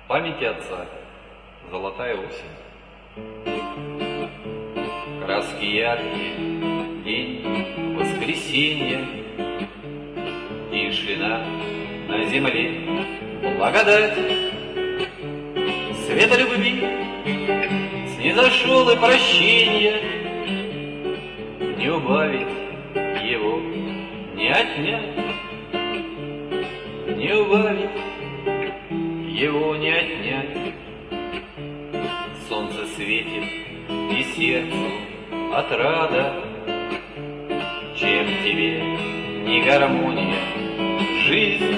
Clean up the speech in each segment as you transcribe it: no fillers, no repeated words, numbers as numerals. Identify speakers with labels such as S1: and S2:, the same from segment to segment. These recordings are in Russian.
S1: Памяти отца. Золотая осень. Краски яркие, день воскресенья, тишина на земле, благодать, света любви снизошел и прощенье, не убавить его, не отнять, не убавить его, не отнять. Солнце светит и сердцу отрада, чем тебе не гармония, жизнь,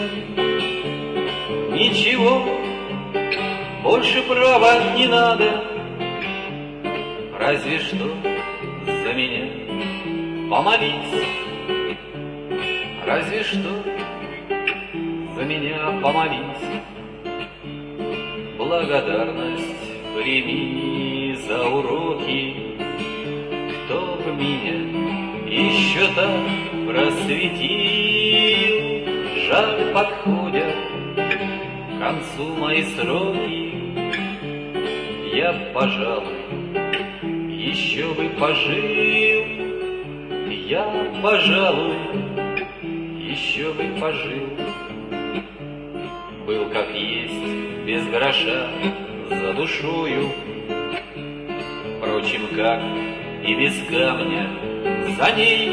S1: ничего больше права не надо, разве что за меня помолись, разве что за меня помолись. Благодарность прими за уроки, кто б меня еще так просветил. Жаль, подходят к концу мои сроки, я, пожалуй, еще бы пожил, я, пожалуй, еще бы пожил. Был как есть, без гроша за душою, впрочем, как и без камня за ней.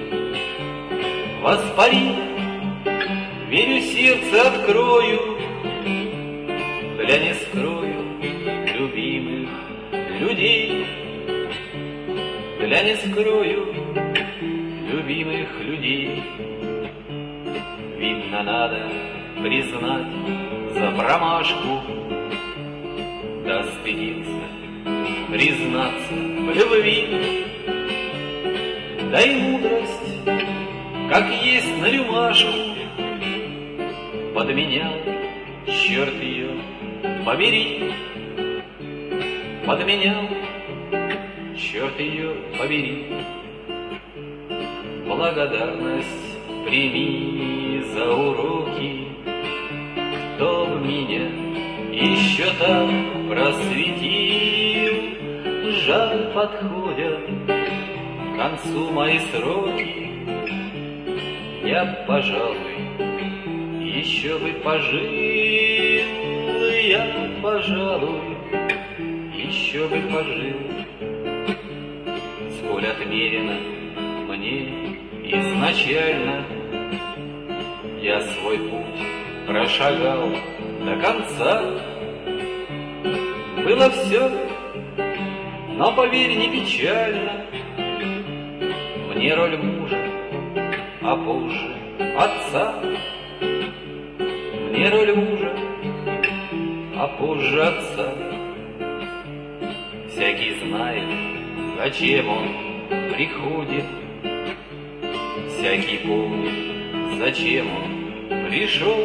S1: Воспари, верю, сердце открою, для не скрою любимых людей, для не скрою любимых людей. Видно, надо признать за промашку, да стыдился признаться в любви. Дай мудрость, как есть на рюмашку, подменял, черт ее побери, подменял, черт ее побери. Благодарность прими за уроки, кто б меня еще так просветил. Жаль, подходят к концу мои сроки, я, пожалуй, еще бы пожил, я, пожалуй, еще бы пожил. Сколь отмерено мне изначально, я свой путь прошагал до конца. Было все, но, поверь, не печально. Мне роль мужа, а позже отца. Мне роль мужа, а позже отца. Всякий знает, зачем он приходит, всякий помнит, зачем он пришел.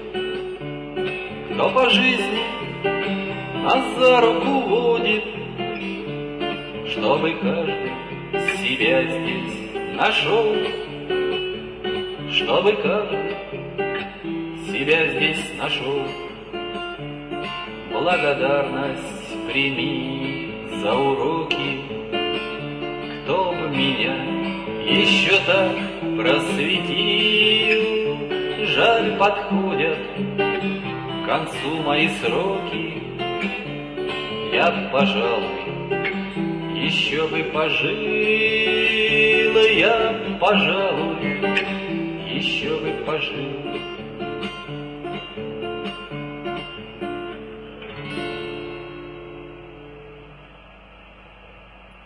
S1: Кто по жизни нас за руку водит, чтобы каждый себя здесь нашел, чтобы каждый себя здесь нашел. Благодарность прими за уроки, кто бы меня еще так просветил. Жаль, подходят к концу мои сроки, я, пожалуй, еще бы пожил, я, пожалуй, еще бы пожил.